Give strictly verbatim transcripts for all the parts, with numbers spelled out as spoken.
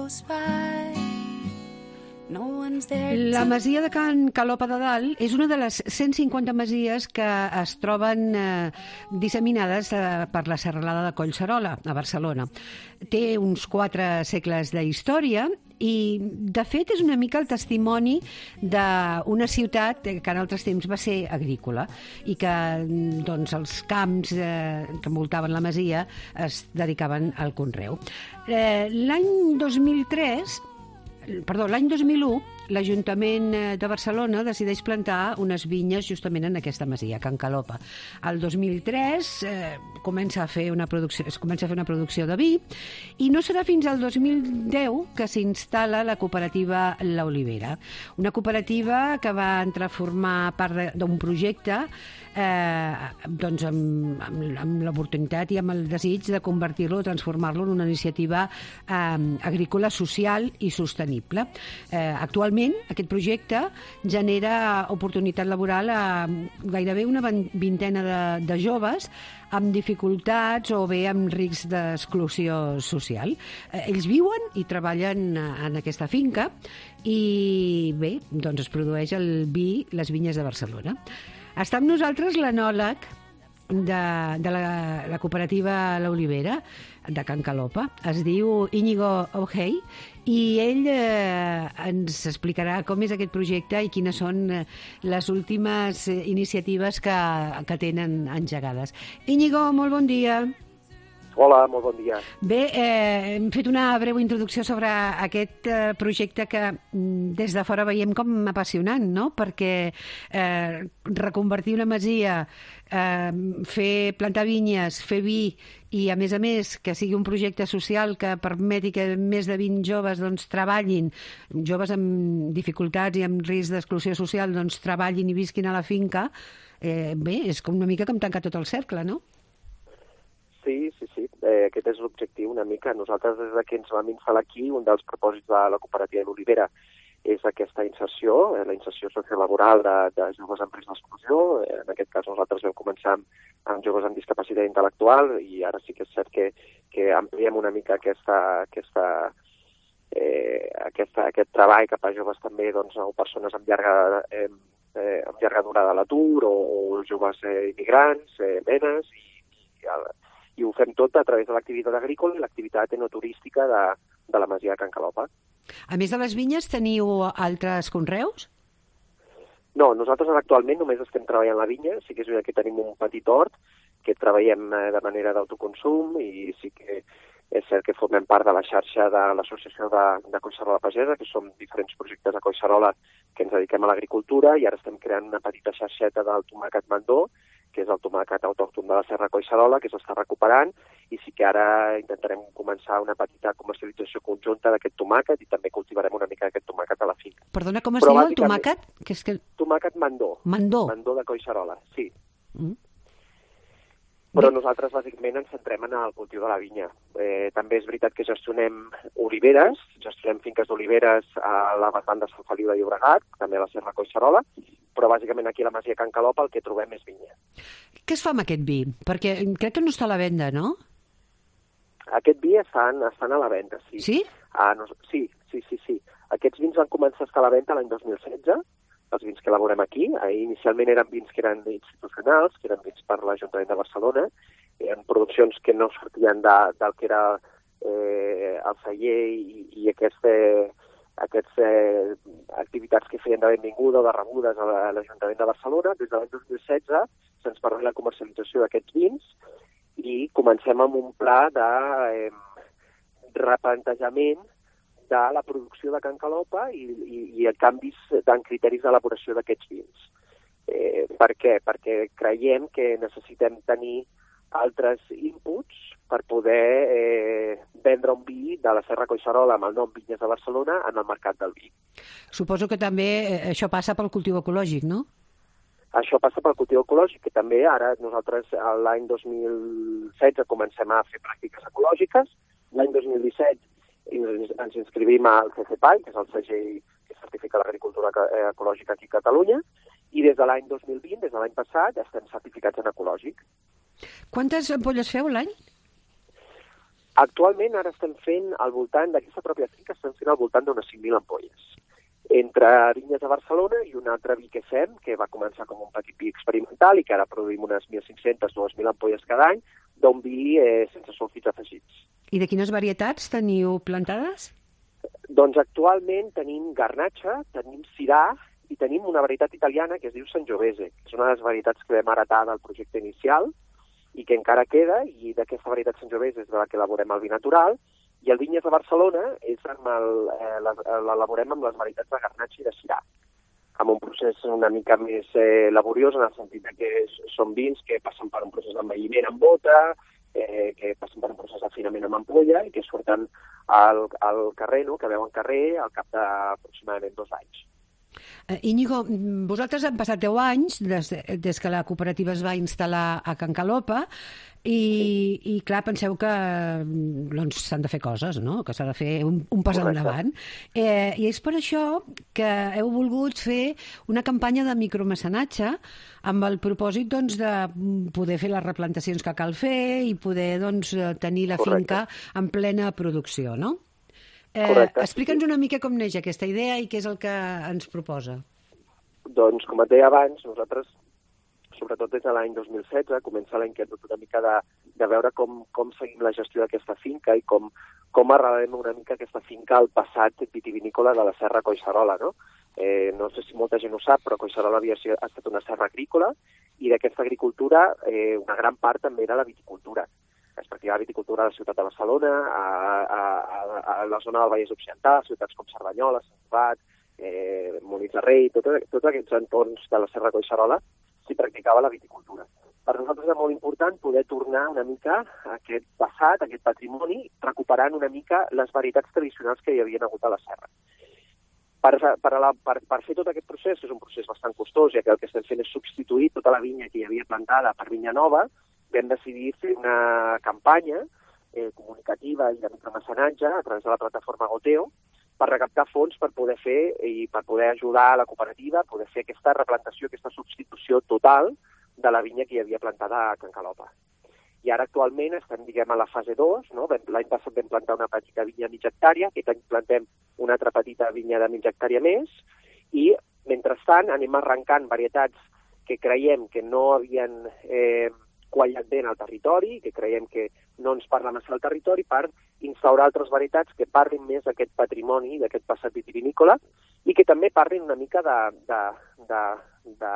goes by. No one's there. La masia de Can Calopa de Dalt és una de les cent cinquanta masies que es troben eh, disseminades eh, per la serralada de Collserola, a Barcelona. Té uns quatre segles de història i, de fet, és una mica el testimoni d'una ciutat que en altres temps va ser agrícola i que doncs, els camps eh, que envoltaven la masia es dedicaven al conreu. Eh, l'any dos mil tres... Perdó, l'any dos mil u, l'Ajuntament de Barcelona decideix plantar unes vinyes justament en aquesta masia, Can Calopa. El dos mil tres eh, comença a fer una producció, es comença a fer una producció de vi i no serà fins al dos mil deu que s'instal·la la cooperativa La Olivera, una cooperativa que va entrar a formar part d'un projecte eh, doncs amb, amb, amb l'oportunitat i amb el desig de convertir-lo, transformar-lo en una iniciativa eh, agrícola social i sostenible. Eh, actualment, aquest projecte genera oportunitat laboral a gairebé una vintena de, de joves amb dificultats o bé amb risc d'exclusió social. Eh, ells viuen i treballen en aquesta finca i bé, doncs es produeix el vi Les Vinyes de Barcelona. Està amb nosaltres l'enòleg de, de la, la cooperativa La Olivera, de Can Calopa. Es diu Íñigo Ojei i ell eh, ens explicarà com és aquest projecte i quines són les últimes iniciatives que, que tenen engegades. Íñigo, molt bon dia. Hola, molt bon dia. Bé, eh, hem fet una breu introducció sobre aquest eh, projecte que des de fora veiem com apassionant, no? Perquè eh, reconvertir una masia, eh, fer plantar vinyes, fer vi i, a més a més, que sigui un projecte social que permeti que més de vint joves doncs, treballin, joves amb dificultats i amb risc d'exclusió social, doncs, treballin i visquin a la finca, eh, bé, és com una mica com tancar tot el cercle, no? Sí, sí, sí. Eh, aquest és l'objectiu una mica. Nosaltres, des que ens vam instal·lar aquí, un dels propòsits de la cooperativa de l'Olivera és aquesta inserció, eh, la inserció sociolaboral de, de joves en risc d'exclusió. Eh, en aquest cas nosaltres vam començar amb, amb joves amb discapacitat intel·lectual i ara sí que és cert que, que ampliem una mica aquesta, aquesta, eh, aquesta, aquest treball cap a joves també doncs, o persones amb llarga, eh, eh, amb llarga durada a l'atur o, o joves eh, immigrants, eh, menes i, i el, i ho fem tot a través de l'activitat agrícola i l'activitat enoturística de, de la masia de Can Calopa. A més de les vinyes, teniu altres conreus? No, nosaltres actualment només estem treballant la vinya, sí que és veritat que tenim un petit hort que treballem de manera d'autoconsum i sí que és cert que formem part de la xarxa de l'Associació de, de Collserola Pagesa, que som diferents projectes a Collserola que ens dediquem a l'agricultura i ara estem creant una petita xarxeta del tomàquet Mandó, que és el tomàquet autòcton de la Serra Collserola, que s'està recuperant, i sí que ara intentarem començar una petita comercialització conjunta d'aquest tomàquet i també cultivarem una mica d'aquest tomàquet a la finca. Perdona, com es Però diu el tomàquet? Que és que... Tomàquet Mandó. Mandó. Mandó de Collserola, sí. Mm. Però nosaltres bàsicament ens centrem en el cultiu de la vinya. Eh, també és veritat que gestionem oliveres, gestionem finques d'oliveres a la vessant de Sant Feliu de Llobregat, també a la Serra Collserola, però bàsicament aquí a la masia Can Calopa el que trobem és vinya. Què es fa amb aquest vi? Perquè crec que no està a la venda, no? Aquest vi estan, estan a la venda, sí. Sí? Ah, no, sí, sí, sí, sí. Aquests vins van començar a estar a la venda l'any dos mil setze, els vins que elaborem aquí. Inicialment eren vins que eren institucionals, que eren vins per l'Ajuntament de Barcelona, eren produccions que no sortien de, del que era eh, el celler i, i aquesta, aquestes eh, activitats que feien de benvinguda o de rebudes a l'Ajuntament de Barcelona. Des de l'any dos mil setze se'ns permet la comercialització d'aquests vins i comencem amb un pla de eh, replantejament de la producció de Can Calopa i, i, i canvis en criteris d'elaboració d'aquests vins. Eh, per què? Perquè creiem que necessitem tenir altres inputs per poder eh, vendre un vi de la Serra Collserola amb el nom Vinyes de Barcelona en el mercat del vi. Suposo que també eh, això passa pel cultiu ecològic, no? Això passa pel cultiu ecològic, que també ara nosaltres l'any dos mil setze comencem a fer pràctiques ecològiques, l'any dos mil disset ens inscrivim al C C P A I, que és el segell que certifica l'agricultura ecològica aquí a Catalunya, i des de l'any dos mil vint, des de l'any passat, estem certificats en ecològic. Quantes ampolles feu l'any? Actualment ara estem fent al voltant d'aquesta pròpia finca, estem fent al voltant d'unes cinc mil ampolles. Entre vinyes de Barcelona i un altre vi que fem, que va començar com un petit vi experimental i que ara produïm unes mil cinc-centes a dues mil ampolles cada any, d'un vi eh, sense sulfits afegits. I de quines varietats teniu plantades? Doncs actualment tenim Garnatxa, tenim Syrah i tenim una varietat italiana que es diu Sangiovese, que és una de les varietats que vam heretar del projecte inicial i que encara queda, i d'aquesta varietat Sangiovese és de la que elaborem el vi natural, i el Vinyes de Barcelona és amb el, eh, l'elaborem amb les varietats de Garnatxa i de Syrah, amb un procés una mica més eh, laboriós en el sentit que són vins que passen per un procés d'envelliment amb bota, eh, que passen per un procés d'afinament amb ampolla i que surten al, al carrer, no? Que veuen carrer al cap d'aproximadament dos anys. Uh, Íñigo, vosaltres han passat deu anys des, des que la cooperativa es va instal·lar a Can Calopa i, i clar, penseu que doncs, s'han de fer coses, no? Que s'ha de fer un, un pas Correcte. endavant. Eh, I és per això que heu volgut fer una campanya de micromecenatge amb el propòsit doncs, de poder fer les replantacions que cal fer i poder doncs, tenir la Correcte. finca en plena producció, no? Eh, Correcte. Explica'ns una mica com neix aquesta idea i què és el que ens proposa. Doncs, com et deia abans, nosaltres, sobretot des de l'any dos mil setze, comença la inquietud una mica de, de veure com, com seguim la gestió d'aquesta finca i com, com arrelem una mica aquesta finca al passat vitivinícola de la Serra Collserola, no? Eh, no sé si molta gent ho sap, però Collserola havia sigut, ha estat una serra agrícola i d'aquesta agricultura eh, una gran part també era la viticultura. Es practicava viticultura a la ciutat de Barcelona, a, a, a, a la zona del Vallès Occidental, ciutats com Cerdanyola, Sant Cugat, eh, Molins de Rei, tot, tots aquests entorns de la Serra Collserola s'hi practicava la viticultura. Per nosaltres és molt important poder tornar una mica a aquest passat, a aquest patrimoni, recuperant una mica les varietats tradicionals que hi havia hagut a la serra. Per, per, la, per, per fer tot aquest procés, que és un procés bastant costós, ja que el que estem fent és substituir tota la vinya que hi havia plantada per vinya nova, vam decidir fer una campanya eh, comunicativa i de micromecenatge a través de la plataforma Goteo per recaptar fons per poder fer i per poder ajudar a la cooperativa a poder fer aquesta replantació, aquesta substitució total de la vinya que hi havia plantada a Can Calopa. I ara actualment estem, diguem, a la fase dos, no? L'any passat vam plantar una petita vinya mitja hectàrea, aquest any plantem una altra petita vinya de mitja hectàrea més, i mentrestant anem arrencant varietats que creiem que no havien eh, quallat bé en el territori, que creiem que no ens parla massa al territori, per instaurar altres varietats que parlin més d'aquest patrimoni, d'aquest passat vitivinícola, i que també parlin una mica de, de, de, de,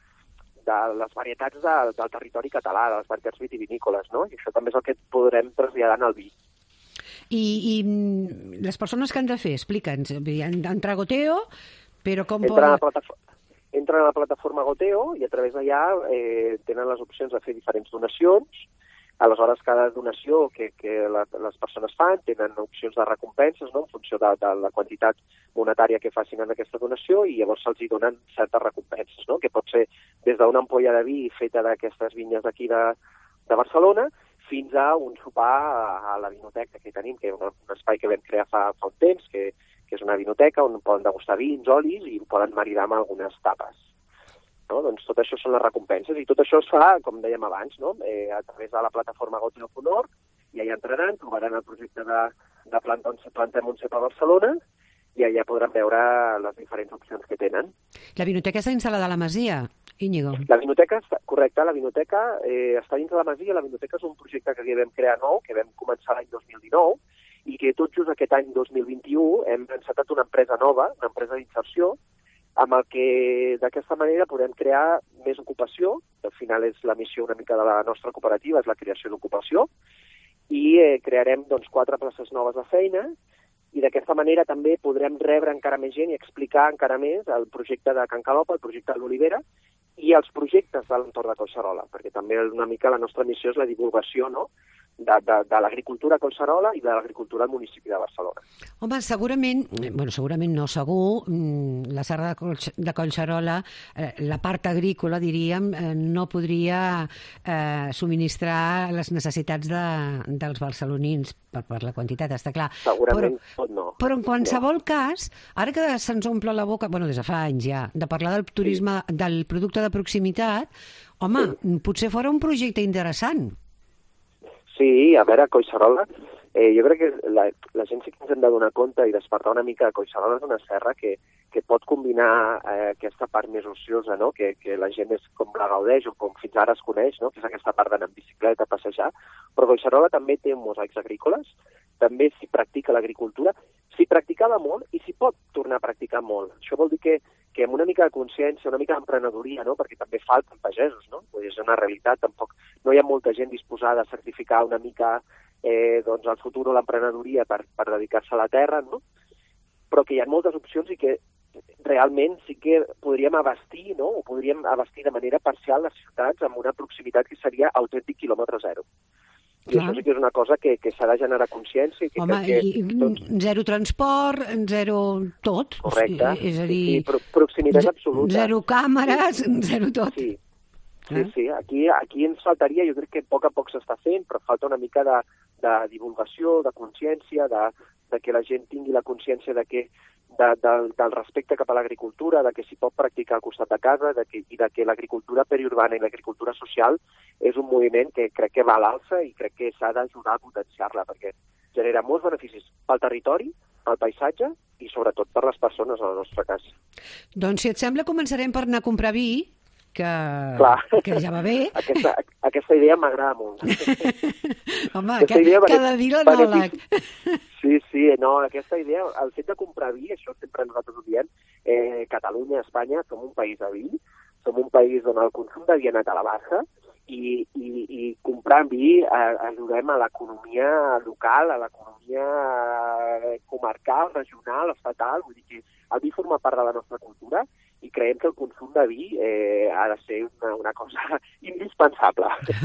de les varietats de, del territori català, de les varietats vitivinícoles, no? I això també és el que podrem traslladar en el vi. I, i les persones que han de fer, explica'ns, entrar a Goteo, però com Entren a poden... la plataforma, entren a la plataforma Goteo i a través d'allà eh, tenen les opcions de fer diferents donacions. Aleshores, cada donació que, que la, les persones fan tenen opcions de recompenses, no?, en funció de, de la quantitat monetària que facin en aquesta donació, i llavors se'ls donen certes recompenses, no?, que pot ser des d'una ampolla de vi feta d'aquestes vinyes d'aquí de, de Barcelona fins a un sopar a, a la vinoteca que tenim, que és un, un espai que vam crear fa, fa un temps, que, que és una vinoteca on poden degustar vins, olis i poden maridar amb algunes tapes. No? Doncs tot això són les recompenses i tot això es fa, com dèiem abans, no? eh, a través de la plataforma Goteo punt org, i allà entraran, trobaran el projecte de, de planta on se plantem un cep a Barcelona i allà podran veure les diferents opcions que tenen. La vinoteca està instal·lada a la Masia, Íñigo. La vinoteca, correcte, la vinoteca eh, està dins de la Masia. La vinoteca és un projecte que vam crear nou, que vam començar l'any dos mil dinou, i que tot just aquest any dos mil vint-i-u hem encetat una empresa nova, una empresa d'inserció, amb el que d'aquesta manera podem crear més ocupació, que al final és la missió una mica de la nostra cooperativa, és la creació d'ocupació, i eh, crearem doncs, quatre places noves de feina, i d'aquesta manera també podrem rebre encara més gent i explicar encara més el projecte de Can Calopa, el projecte de l'Olivera, i els projectes de l'entorn de Collserola, perquè també una mica la nostra missió és la divulgació, no?, de, de, de l'agricultura a Collserola i de l'agricultura al municipi de Barcelona. Home, segurament, bueno, segurament no, segur, la serra de, Collx de Collserola, eh, la part agrícola, diríem, eh, no podria eh, subministrar les necessitats de, dels barcelonins per, per la quantitat, està clar. Segurament però, tot no. Però en qualsevol no. cas, ara que se'ns omple la boca, bueno, des de fa anys ja, de parlar del turisme, sí. del producte de proximitat, home, sí. potser fora un projecte interessant. Sí, a veure, Collserola Eh, jo crec que la, la gent sí que ens hem de donar compte i despertar una mica que Collserola és una serra que, que pot combinar eh, aquesta part més ociosa, no? que, que la gent és com la gaudeix o com fins ara es coneix, no? que és aquesta part d'anar en bicicleta, passejar, però Collserola també té mosaics agrícoles, també s'hi practica l'agricultura, s'hi practicava molt i s'hi pot tornar a practicar molt. Això vol dir que, que amb una mica de consciència, una mica d'emprenedoria, no? perquè també falten pagesos, no? Vull dir, és una realitat, tampoc no hi ha molta gent disposada a sacrificar una mica eh, doncs el futur o l'emprenedoria per, per dedicar-se a la terra, no? Però que hi ha moltes opcions i que realment sí que podríem abastir, no? o podríem abastir de manera parcial les ciutats amb una proximitat que seria autèntic quilòmetre zero. I Clar. Això sí que és una cosa que, que s'ha de generar consciència. I que Home, que i tots... zero transport, zero tot. Correcte. És a dir... Sí, sí, proximitat absoluta. Zero càmeres, zero tot. Sí, sí, sí. Aquí, aquí ens faltaria, jo crec que a poc a poc s'està fent, però falta una mica de, de divulgació, de consciència, de, de que la gent tingui la consciència de que De, de, del respecte cap a l'agricultura, de que s'hi pot practicar al costat de casa de que, i de que l'agricultura periurbana i l'agricultura social és un moviment que crec que va a l'alça i crec que s'ha d'ajudar a potenciar-la perquè genera molts beneficis pel territori, pel paisatge i sobretot per les persones, en el nostre cas. Doncs si et sembla començarem per anar a comprar vi, que, que ja va bé. Aquesta, aquesta idea m'agrada molt. Home, que, cada dia l'anòleg. Sí, sí, no, aquesta idea, el fet de comprar vi, això sempre nosaltres ho diem, eh, Catalunya, Espanya, som un país de vi, som un país on el consum de vi ha anat a la baixa i, i, i comprant vi eh, ajudem a l'economia local, a l'economia comarcal, regional, estatal, vull dir que el vi forma part de la nostra cultura i creiem que el consum de vi eh, ha de ser una, una cosa indispensable.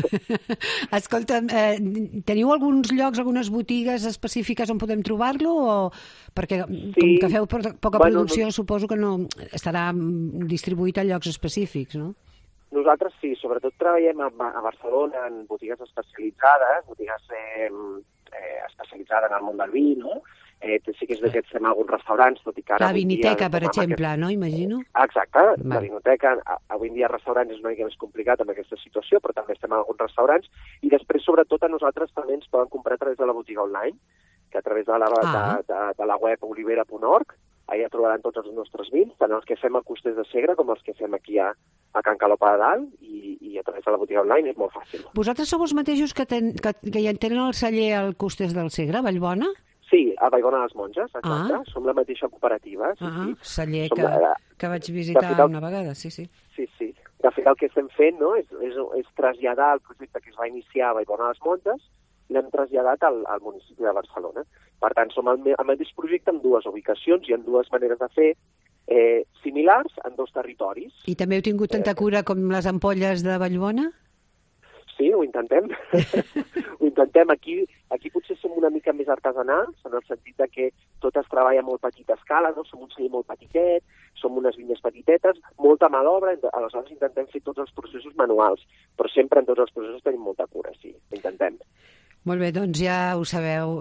Escolta, eh, teniu alguns llocs, algunes botigues específiques on podem trobar-lo? O... Perquè sí. com que feu poca bueno, producció, no... suposo que no estarà distribuït a llocs específics, no? Nosaltres sí, sobretot treballem a, a Barcelona en botigues especialitzades, botigues eh, eh, especialitzades en el món del vi, no? Eh, sí que és veritat que fem alguns restaurants, tot i que ara... La vinoteca, per exemple, aquest... no? Imagino. Exacte, Va. la vinoteca. Avui en dia restaurants és una mica més complicat amb aquesta situació, però també estem en alguns restaurants. I després, sobretot, a nosaltres també ens poden comprar a través de la botiga online, que a través de la, ah. de, de, de la web olivera punt org, allà trobaran tots els nostres vins, tant els que fem a Costers de Segre com els que fem aquí a, a Can Calopa de Dalt, i, i a través de la botiga online és molt fàcil. Vosaltres sou els mateixos que, ten, que, que hi tenen el celler al Costers del Segre, a Vallbona? Sí, a Vallbona de les Monges, exacte. Ah. Som la mateixa cooperativa. Sí, ah, sí. celler que, la, que vaig visitar fet, una vegada, sí, sí. Sí, sí. De fet, el que estem fent no, és, és, és traslladar el projecte que es va iniciar a Vallbona de les Monges i l'hem traslladat al, al municipi de Barcelona. Per tant, som el, el mateix projecte en dues ubicacions i en dues maneres de fer eh, similars en dos territoris. I també heu tingut tanta cura com les ampolles de Vallbona? Sí, ho intentem. ho intentem. Aquí, aquí potser som una mica més artesanals, en el sentit de que tot es treballa a molt petita escala, no? Som un celler molt petitet, som unes vinyes petitetes, molta mà d'obra, aleshores intentem fer tots els processos manuals, però sempre en tots els processos tenim molta cura, sí, ho intentem. Molt bé, doncs ja ho sabeu,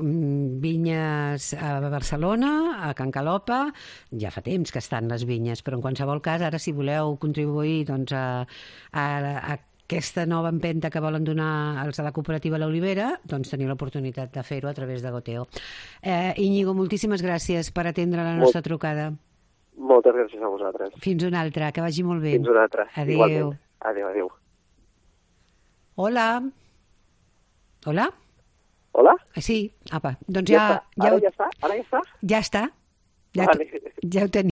vinyes a Barcelona, a Can Calopa, ja fa temps que estan les vinyes, però en qualsevol cas, ara si voleu contribuir doncs, a, a, a aquesta nova empenta que volen donar els de la cooperativa La Olivera, doncs teniu l'oportunitat de fer-ho a través de Goteo. Eh, Íñigo, moltíssimes gràcies per atendre la nostra Molt, trucada. Moltes gràcies a vosaltres. Fins una altra, que vagi molt bé. Fins una altra. Adéu. Igualment. Adéu, adéu. Hola. Hola? Hola? Sí, apa, doncs ja... ja... ja Ara ja, ja està? Ara ja està? Ja està. Ja, vale. Ja ho tenim.